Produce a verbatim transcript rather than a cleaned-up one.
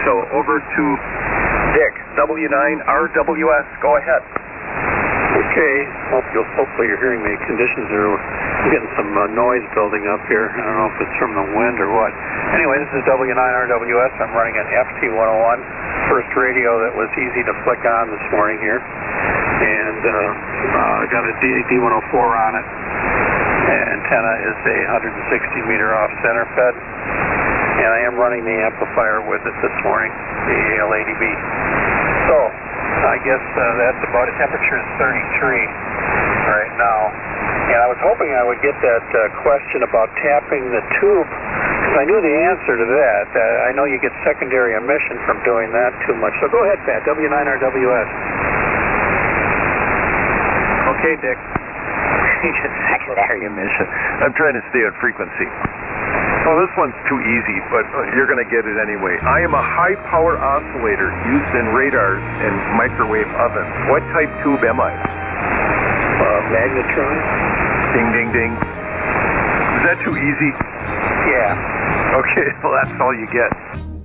So over to Dick, W nine R W S, go ahead. Okay, hope you'll, hopefully you're hearing me. Conditions are, I'm getting some uh, noise building up here. I don't know if it's from the wind or what. Anyway, this is W nine R W S. I'm running an F T one oh one, first radio that was easy to flick on this morning here. And uh, uh, got a D one oh four on it. Antenna is a one hundred sixty meter off center fed. And I am running the amplifier with it this morning, the A L eighty B. So, I guess uh, that's about it. Temperature is thirty-three right now. And I was hoping I would get that uh, question about tapping the tube, because I knew the answer to that. Uh, I know you get secondary emission from doing that too much. So go ahead, Pat, W nine R W S. Okay, Dick. Secondary emission. I'm trying to stay on frequency. Oh, this one's too easy, but you're going to get it anyway. I am a high-power oscillator used in radars and microwave ovens. What type tube am I? Uh, magnetron. Ding, ding, ding. Is that too easy? Yeah. Okay, well, that's all you get.